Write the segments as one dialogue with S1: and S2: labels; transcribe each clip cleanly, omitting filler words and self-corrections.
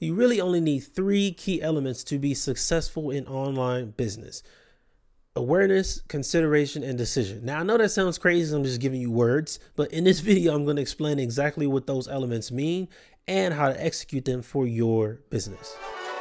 S1: You really only need 3 key elements to be successful in online business: awareness, consideration, and decision. Now, I know that sounds crazy. I'm just giving you words, but in this video, I'm going to explain exactly what those elements mean and how to execute them for your business.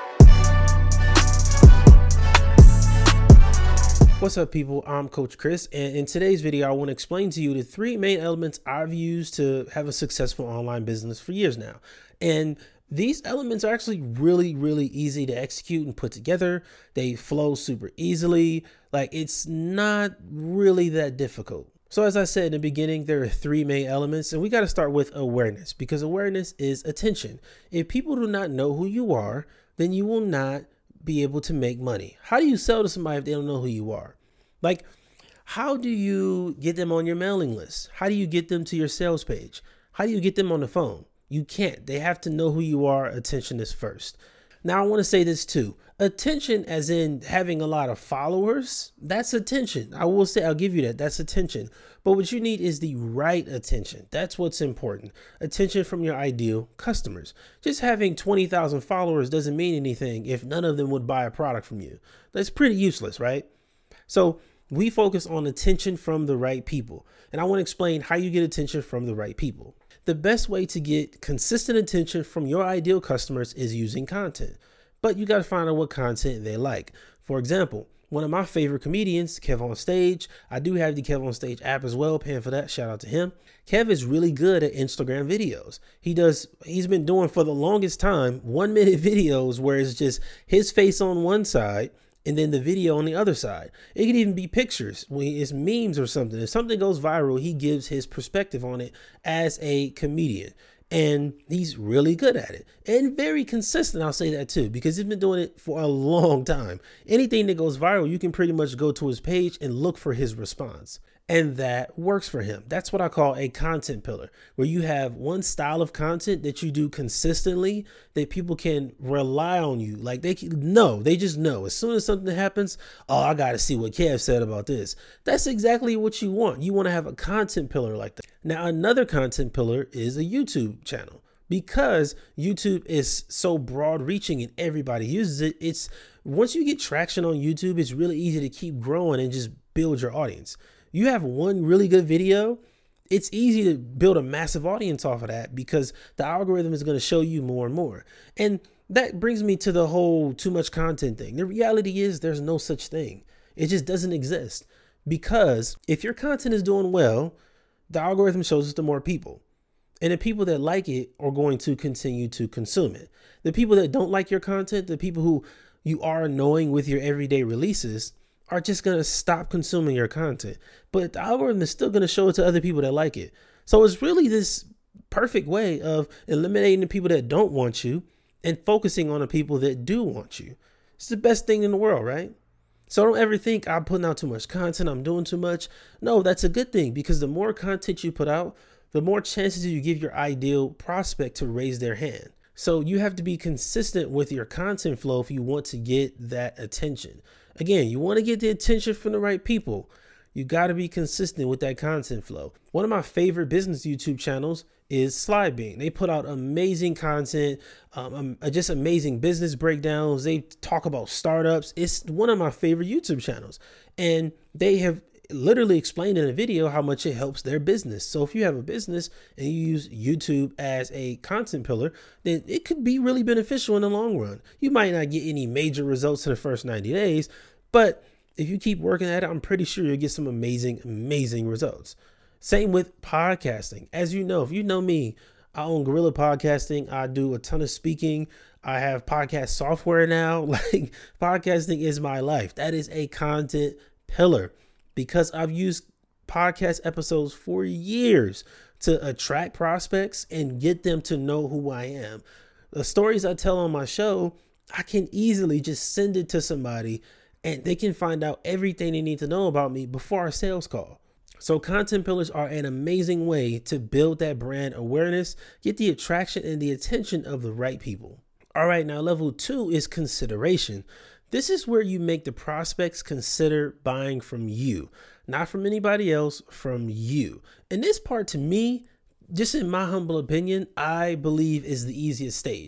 S1: What's up, people? I'm Coach Chris, and in today's video, I want to explain to you the 3 main elements I've used to have a successful online business for years now. And these elements are actually really easy to execute and put together. They flow super easily. Like, it's not really that difficult. So as I said in the beginning, there are 3 main elements, and we got to start with awareness, because awareness is attention. If people do not know who you are, then you will not be able to make money. How do you sell to somebody if they don't know who you are? Like, how do you get them on your mailing list? How do you get them to your sales page? How do you get them on the phone? You can't. They have to know who you are. Attention is first. Now, I want to say this too. Attention, as in having a lot of followers, that's attention. I will say, I'll give you that. That's attention. But what you need is the right attention. That's what's important. Attention from your ideal customers. Just having 20,000 followers doesn't mean anything if none of them would buy a product from you. That's pretty useless, right? So we focus on attention from the right people. And I want to explain how you get attention from the right people. The best way to get consistent attention from your ideal customers is using content. But you got to find out what content they like. For example, one of my favorite comedians, Kev On Stage. I do have the Kev On Stage app as well, paying for that. Shout out to him. Kev is really good at Instagram videos. He's been doing for the longest time 1-minute videos where it's just his face on one side and then the video on the other side. It could even be pictures when it's memes or something. If something goes viral, he gives his perspective on it as a comedian. And he's really good at it and very consistent. I'll say that too, because he's been doing it for a long time. Anything that goes viral, you can pretty much go to his page and look for his response. And that works for him. That's what I call a content pillar, where you have one style of content that you do consistently that people can rely on you. Like they just know as soon as something happens, oh, I got to see what Kev said about this. That's exactly what you want. You want to have a content pillar like that. Now, another content pillar is a YouTube channel. Because YouTube is so broad reaching and everybody uses it, it's once you get traction on YouTube, it's really easy to keep growing and just build your audience. You have one really good video, it's easy to build a massive audience off of that because the algorithm is going to show you more and more. And that brings me to the whole too much content thing. The reality is there's no such thing. It just doesn't exist, because if your content is doing well, the algorithm shows it to more people. And the people that like it are going to continue to consume it. The people that don't like your content, the people who you are annoying with your everyday releases, are just going to stop consuming your content. But the algorithm is still going to show it to other people that like it. So it's really this perfect way of eliminating the people that don't want you and focusing on the people that do want you. It's the best thing in the world, right? So don't ever think I'm putting out too much content, I'm doing too much. No, that's a good thing, because the more content you put out, the more chances you give your ideal prospect to raise their hand. So you have to be consistent with your content flow if you want to get that attention. Again, you want to get the attention from the right people. You got to be consistent with that content flow. One of my favorite business YouTube channels is Slidebean. They put out amazing content, just amazing business breakdowns. They talk about startups. It's one of my favorite YouTube channels. And they have literally explained in a video how much it helps their business. So if you have a business and you use YouTube as a content pillar, then it could be really beneficial in the long run. You might not get any major results in the first 90 days, but if you keep working at it, I'm pretty sure you'll get some amazing results. Same with podcasting. As you know, if you know me, I own Gorilla Podcasting. I do a ton of speaking. I have podcast software now. Like, podcasting is my life. That is a content pillar, because I've used podcast episodes for years to attract prospects and get them to know who I am. The stories I tell on my show, I can easily just send it to somebody and they can find out everything they need to know about me before a sales call. So content pillars are an amazing way to build that brand awareness, get the attraction and the attention of the right people. All right, now level 2 is consideration. This is where you make the prospects consider buying from you, not from anybody else, from you. And this part, to me, just in my humble opinion, I believe is the easiest stage.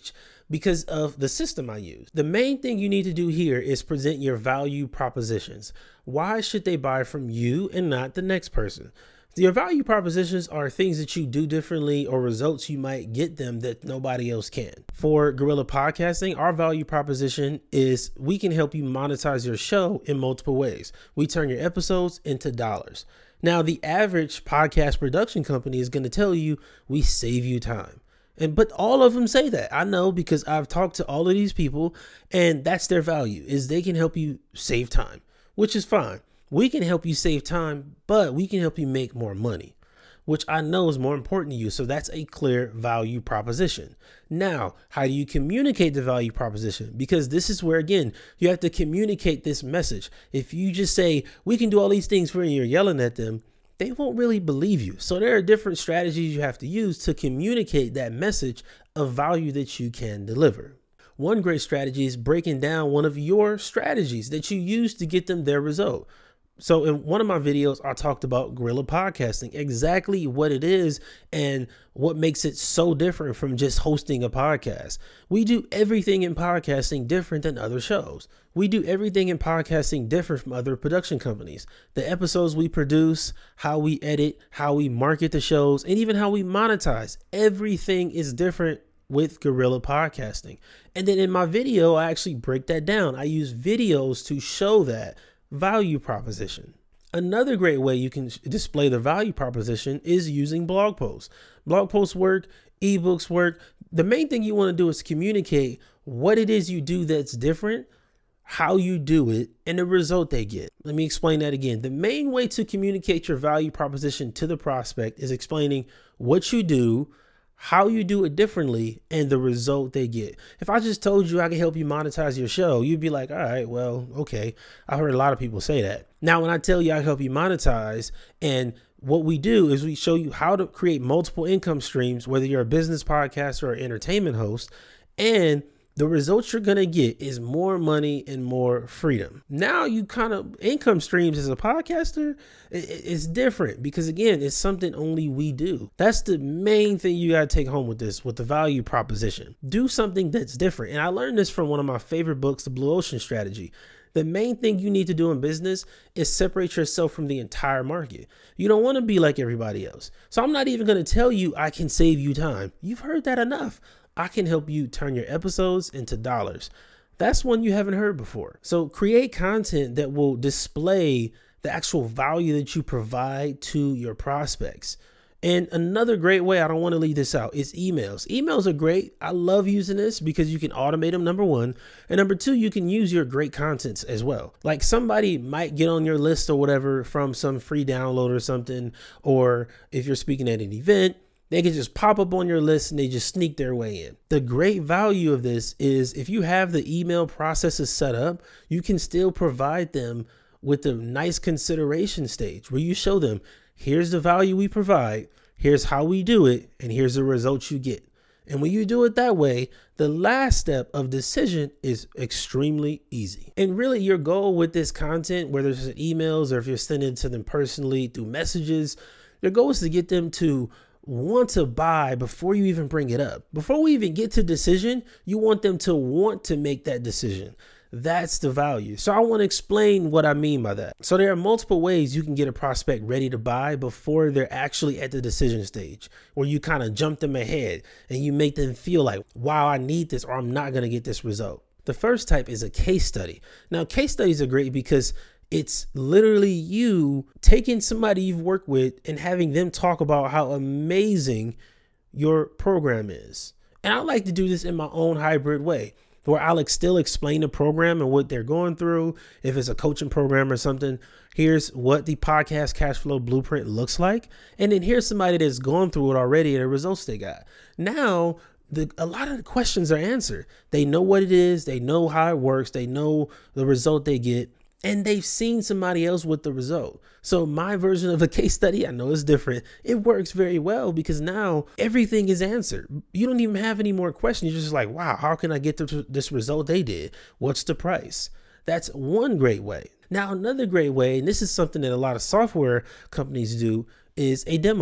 S1: because of the system I use. The main thing you need to do here is present your value propositions. Why should they buy from you and not the next person? Your value propositions are things that you do differently or results you might get them that nobody else can. For Guerrilla Podcasting, our value proposition is we can help you monetize your show in multiple ways. We turn your episodes into dollars. Now, the average podcast production company is going to tell you we save you time. But all of them say that. I know because I've talked to all of these people, and that's their value, is they can help you save time, which is fine. We can help you save time, but we can help you make more money, which I know is more important to you. So that's a clear value proposition. Now, how do you communicate the value proposition? Because this is where, again, you have to communicate this message. If you just say, we can do all these things for you, and you're yelling at them, they won't really believe you. So there are different strategies you have to use to communicate that message of value that you can deliver. One great strategy is breaking down one of your strategies that you use to get them their result. So in one of my videos, I talked about Guerrilla Podcasting, exactly what it is and what makes it so different from just hosting a podcast. We do everything in podcasting different than other shows. We do everything in podcasting different from other production companies. The episodes we produce, how we edit, how we market the shows, and even how we monetize. Everything is different with Guerrilla Podcasting. And then in my video, I actually break that down. I use videos to show that value proposition. Another great way you can display the value proposition is using blog posts. Blog posts work, ebooks work. The main thing you want to do is communicate what it is you do that's different, how you do it, and the result they get. Let me explain that again. The main way to communicate your value proposition to the prospect is explaining what you do, how you do it differently, and the result they get. If I just told you I can help you monetize your show, you'd be like, all right, well, okay. I heard a lot of people say that. Now, when I tell you I help you monetize, and what we do is we show you how to create multiple income streams, whether you're a business podcaster or entertainment host, and the results you're going to get is more money and more freedom. Now you kind of income streams as a podcaster, it's different because again, it's something only we do. That's the main thing you got to take home with this, with the value proposition. Do something that's different. And I learned this from one of my favorite books, The Blue Ocean Strategy. The main thing you need to do in business is separate yourself from the entire market. You don't want to be like everybody else. So I'm not even going to tell you I can save you time. You've heard that enough. I can help you turn your episodes into dollars. That's one you haven't heard before. So create content that will display the actual value that you provide to your prospects. And another great way, I don't want to leave this out, is emails. Emails are great. I love using this because you can automate them, number one. And number two, you can use your great contents as well. Like somebody might get on your list or whatever from some free download or something, or if you're speaking at an event, they can just pop up on your list and they just sneak their way in. The great value of this is if you have the email processes set up, you can still provide them with a nice consideration stage where you show them, here's the value we provide, here's how we do it, and here's the results you get. And when you do it that way, the last step of decision is extremely easy. And really your goal with this content, whether it's emails or if you're sending it to them personally through messages, your goal is to get them to want to buy before you even bring it up. Before we even get to decision, you want them to want to make that decision. That's the value. So I want to explain what I mean by that. So there are multiple ways you can get a prospect ready to buy before they're actually at the decision stage, where you kind of jump them ahead and you make them feel like, wow, I need this or I'm not going to get this result. The first type is a case study. Now, case studies are great because it's literally you taking somebody you've worked with and having them talk about how amazing your program is. And I like to do this in my own hybrid way, where I'll still explain the program and what they're going through. If it's a coaching program or something, here's what the podcast cash flow blueprint looks like. And then here's somebody that's gone through it already and the results they got. Now, a lot of the questions are answered. They know what it is. They know how it works. They know the result they get. And they've seen somebody else with the result. So my version of a case study, I know it's different. It works very well because now everything is answered. You don't even have any more questions. You're just like, wow, how can I get to this result they did? What's the price? That's one great way. Now, another great way, and this is something that a lot of software companies do, is a demo.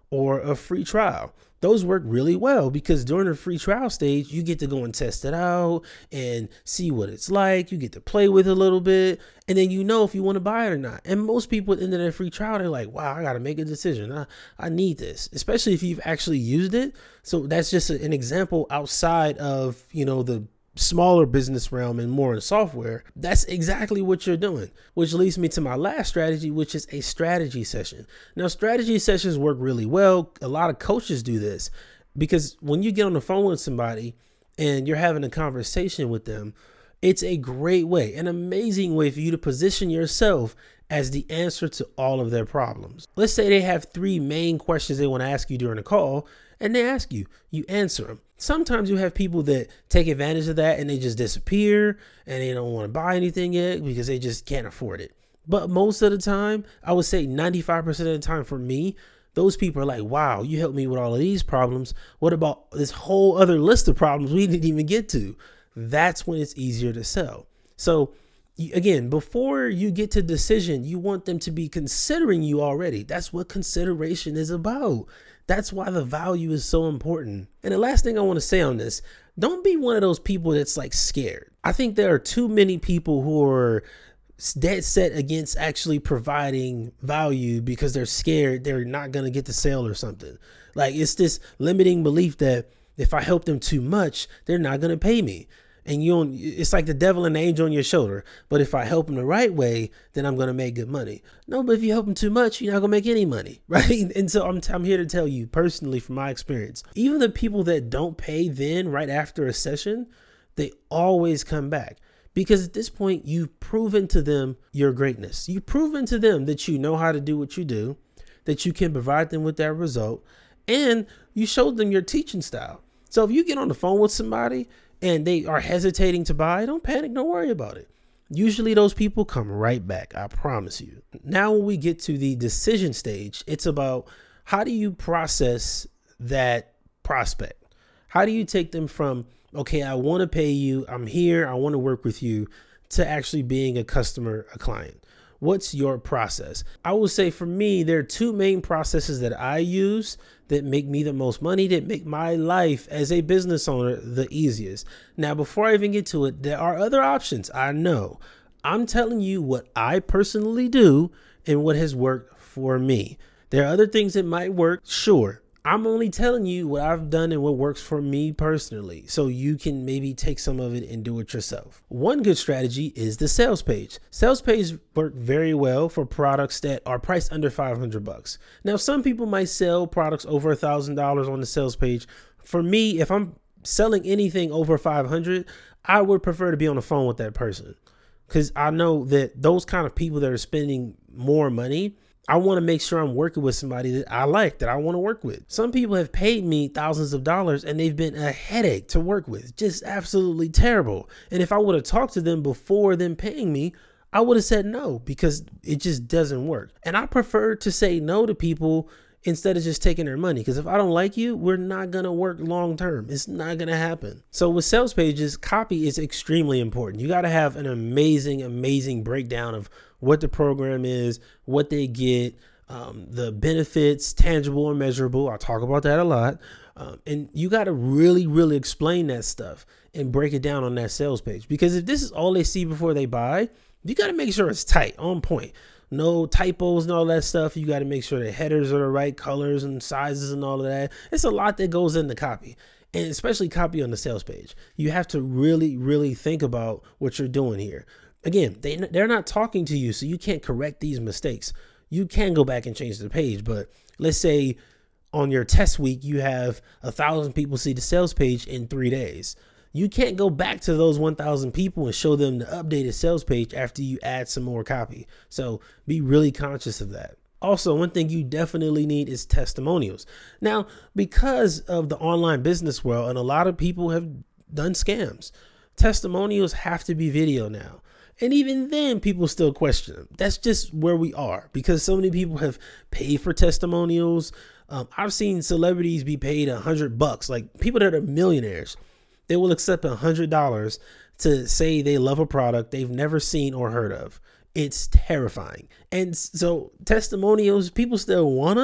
S1: or a free trial. Those work really well because during the free trial stage, you get to go and test it out and see what it's like. You get to play with it a little bit, and then you know if you want to buy it or not. And most people at the end of their free trial, they're like, wow, I got to make a decision. I need this, especially if you've actually used it. So that's just an example outside of, the smaller business realm and more in software. That's exactly what you're doing, which leads me to my last strategy, which is a strategy session. Now, strategy sessions work really well. A lot of coaches do this because when you get on the phone with somebody and you're having a conversation with them, it's a great way, an amazing way for you to position yourself as the answer to all of their problems. Let's say they have 3 main questions they want to ask you during a call, and they ask you, you answer them. Sometimes you have people that take advantage of that and they just disappear and they don't want to buy anything yet because they just can't afford it. But most of the time, I would say 95% of the time for me, those people are like, wow, you helped me with all of these problems. What about this whole other list of problems we didn't even get to? That's when it's easier to sell. So again, before you get to decision, you want them to be considering you already. That's what consideration is about. That's why the value is so important. And the last thing I want to say on this, don't be one of those people that's like scared. I think there are too many people who are dead set against actually providing value because they're scared they're not going to get the sale or something. Like it's this limiting belief that if I help them too much, they're not going to pay me. And it's like the devil and the angel on your shoulder. But if I help them the right way, then I'm going to make good money. No, but if you help them too much, you're not going to make any money, right? And so I'm here to tell you personally from my experience, even the people that don't pay then right after a session, they always come back. Because at this point, you've proven to them your greatness. You've proven to them that you know how to do what you do, that you can provide them with that result, and you showed them your teaching style. So if you get on the phone with somebody and they are hesitating to buy, don't panic, don't worry about it. Usually those people come right back, I promise you. Now when we get to the decision stage, it's about how do you process that prospect? How do you take them from, okay, I want to pay you, I'm here, I want to work with you, to actually being a customer, a client? What's your process? I will say for me, there are 2 main processes that I use that make me the most money, that make my life as a business owner the easiest. Now, before I even get to it, there are other options. I know. I'm telling you what I personally do and what has worked for me. There are other things that might work, sure. I'm only telling you what I've done and what works for me personally, so you can maybe take some of it and do it yourself. One good strategy is the sales page. Sales pages work very well for products that are priced under $500. Now, some people might sell products over $1,000 on the sales page. For me, if I'm selling anything over $500, I would prefer to be on the phone with that person, because I know that those kind of people that are spending more money, I want to make sure I'm working with somebody that I like, that I want to work with. Some people have paid me thousands of dollars and they've been a headache to work with, just absolutely terrible. And if I would have talked to them before them paying me, I would have said no, because it just doesn't work. And I prefer to say no to people instead of just taking their money, because if I don't like you, we're not going to work long term. It's not going to happen. So with sales pages, copy is extremely important. You got to have an amazing breakdown of what the program is, what they get, the benefits, tangible and measurable. I talk about that a lot. And you got to really explain that stuff and break it down on that sales page, because if this is all they see before they buy, you got to make sure it's tight, on point. No typos and all that stuff. You got to make sure the headers are the right colors and sizes and all of that. It's a lot that goes into copy, and especially copy on the sales page. You have to really think about what you're doing here. Again, they're not talking to you, so you can't correct these mistakes. You can go back and change the page, but let's say on your test week, you have 1,000 people see the sales page in 3 days. You can't go back to those 1,000 people and show them the updated sales page after you add some more copy. So be really conscious of that. Also, one thing you definitely need is testimonials. Now, because of the online business world, and a lot of people have done scams, testimonials have to be video now. And even then, people still question them. That's just where we are, because so many people have paid for testimonials. I've seen celebrities be paid $100, like people that are millionaires. They will accept $100 to say they love a product they've never seen or heard of. It's terrifying. And so testimonials, people still want them,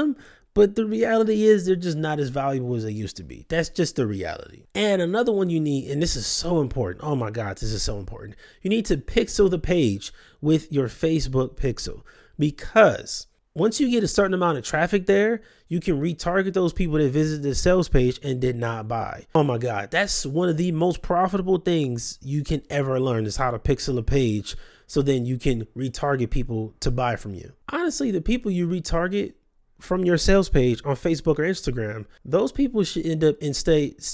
S1: But the reality is they're just not as valuable as they used to be. That's just the reality. And another one you need, and this is so important. Oh my God, this is so important. You need to pixel the page with your Facebook pixel, because once you get a certain amount of traffic there, you can retarget those people that visited the sales page and did not buy. Oh my God, that's one of the most profitable things you can ever learn, is how to pixel a page so then you can retarget people to buy from you. Honestly, the people you retarget from your sales page on Facebook or Instagram, those people should end up in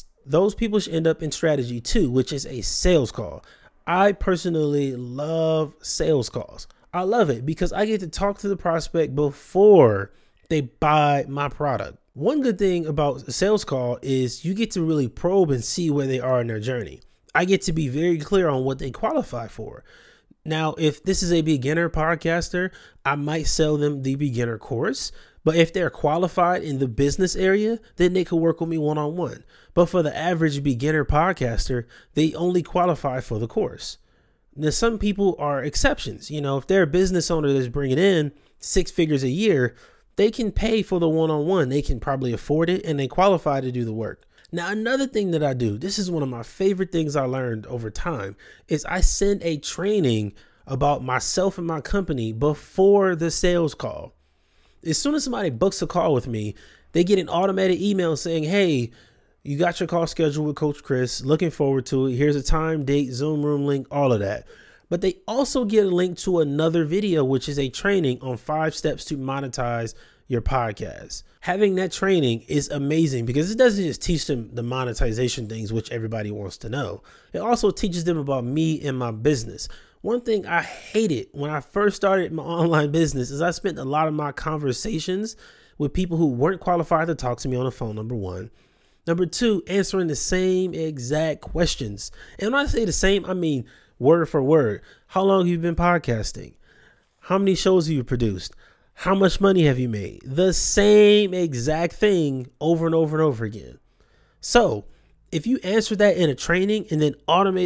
S1: strategy 2, which is a sales call. I personally love sales calls. I love it because I get to talk to the prospect before they buy my product. One good thing about a sales call is you get to really probe and see where they are in their journey. I get to be very clear on what they qualify for. Now, if this is a beginner podcaster, I might sell them the beginner course. But if they're qualified in the business area, then they could work with me one-on-one. But for the average beginner podcaster, they only qualify for the course. Now, some people are exceptions. You know, if they're a business owner that's bringing in 6 figures a year, they can pay for the one-on-one. They can probably afford it and they qualify to do the work. Now, another thing that I do, this is one of my favorite things I learned over time, is I send a training about myself and my company before the sales call. As soon as somebody books a call with me, they get an automated email saying, hey, you got your call scheduled with Coach Chris. Looking forward to it. Here's a time, date, Zoom room link, all of that. But they also get a link to another video, which is a training on 5 steps to monetize your podcast. Having that training is amazing because it doesn't just teach them the monetization things, which everybody wants to know. It also teaches them about me and my business. One thing I hated when I first started my online business is I spent a lot of my conversations with people who weren't qualified to talk to me on the phone, number one. Number two, answering the same exact questions. And when I say the same, I mean word for word. How long have you been podcasting? How many shows have you produced? How much money have you made? The same exact thing over and over and over again. So if you answer that in a training and then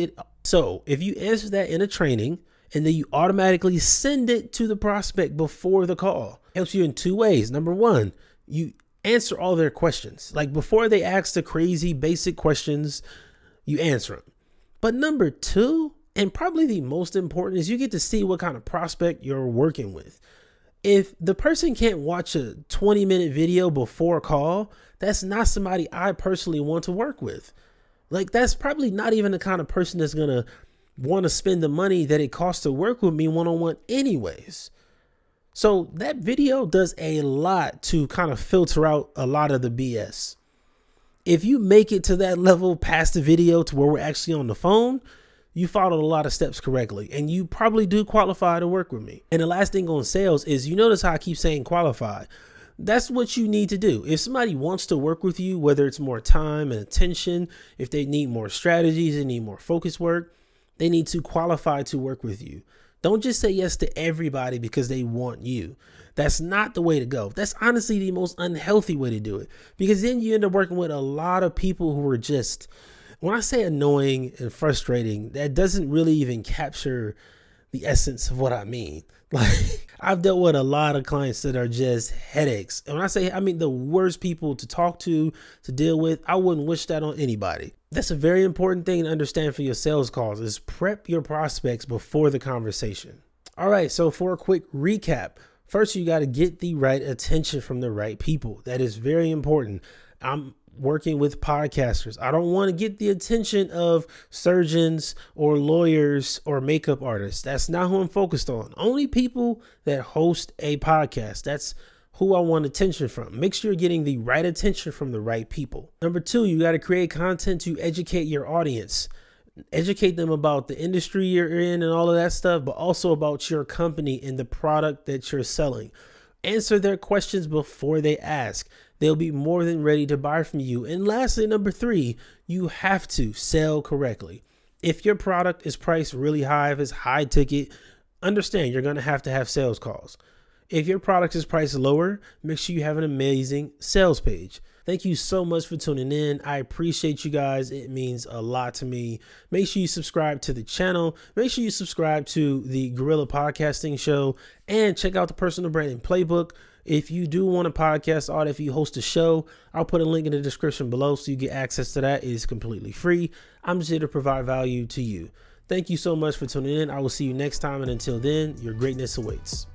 S1: you automatically send it to the prospect before the call, it helps you in 2 ways. Number one, you answer all their questions. Like before they ask the crazy basic questions, you answer them. But number two, and probably the most important, is you get to see what kind of prospect you're working with. If the person can't watch a 20-minute video before a call, that's not somebody I personally want to work with. Like that's probably not even the kind of person that's going to want to spend the money that it costs to work with me one-on-one anyways. So that video does a lot to kind of filter out a lot of the BS. If you make it to that level past the video to where we're actually on the phone, you followed a lot of steps correctly and you probably do qualify to work with me. And the last thing on sales is, you notice how I keep saying qualify. That's what you need to do. If somebody wants to work with you, whether it's more time and attention, if they need more strategies, they need more focus work, they need to qualify to work with you. Don't just say yes to everybody because they want you. That's not the way to go. That's honestly the most unhealthy way to do it, because then you end up working with a lot of people who are just, when I say annoying and frustrating, that doesn't really even capture the essence of what I mean. Like I've dealt with a lot of clients that are just headaches. And when I say, I mean the worst people to talk to deal with. I wouldn't wish that on anybody. That's a very important thing to understand for your sales calls, is prep your prospects before the conversation. All right. So for a quick recap, first, you got to get the right attention from the right people. That is very important. I'm working with podcasters. I don't want to get the attention of surgeons or lawyers or makeup artists. That's not who I'm focused on. Only people that host a podcast. That's who I want attention from. Make sure you're getting the right attention from the right people. Number two, you got to create content to educate your audience. Educate them about the industry you're in and all of that stuff, but also about your company and the product that you're selling. Answer their questions before they ask. They'll be more than ready to buy from you. And lastly, number three, you have to sell correctly. If your product is priced really high, if it's high ticket, understand you're going to have sales calls. If your product is priced lower, make sure you have an amazing sales page. Thank you so much for tuning in. I appreciate you guys. It means a lot to me. Make sure you subscribe to the channel. Make sure you subscribe to the Guerrilla Podcasting Show and check out the Personal Branding Playbook. If you do want a podcast audit, if you host a show, I'll put a link in the description below so you get access to that. It is completely free. I'm just here to provide value to you. Thank you so much for tuning in. I will see you next time. And until then, your greatness awaits.